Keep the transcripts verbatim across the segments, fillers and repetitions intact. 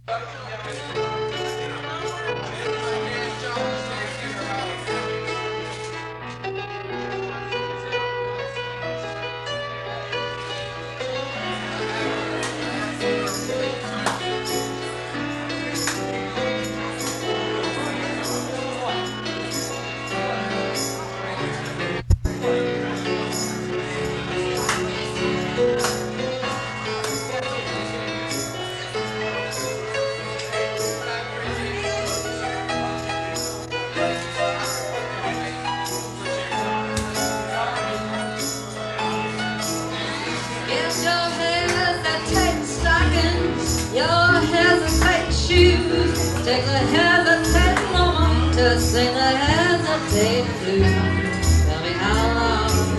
If your hesitate stockings, your hesitate shoes, take a hesitate woman to sing a hesitate blues. Tell me how long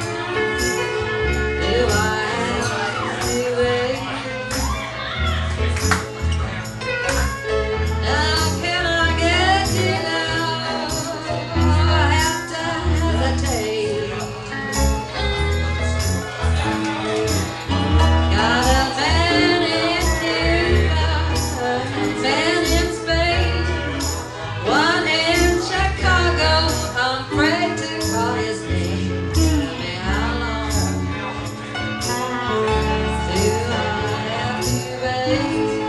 do I have to wait? Now can I get you now? I have to hesitate. Got a man in Cuba, a man in Spain, one in Chicago. I'm afraid to call his name. Tell me how long do I have to wait?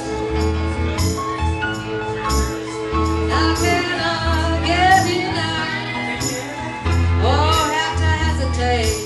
How can I get you now, or have to hesitate?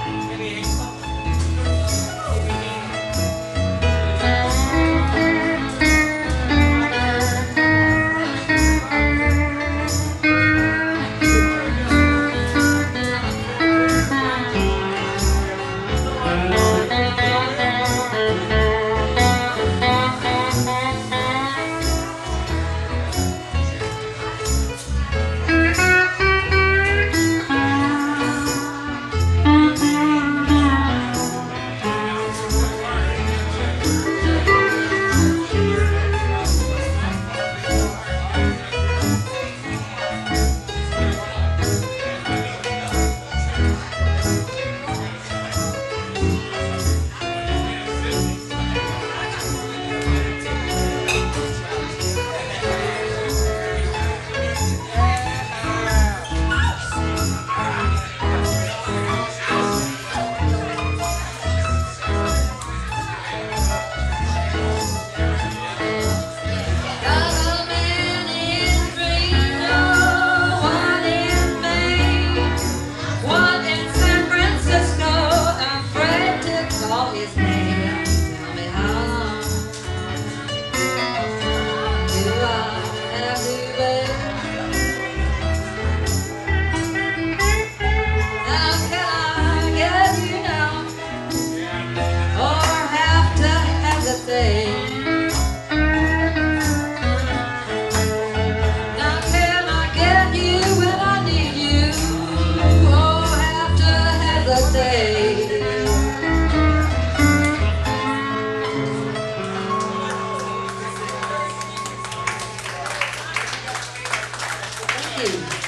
Now can I get you when I need you, or have to hesitate? Thank you.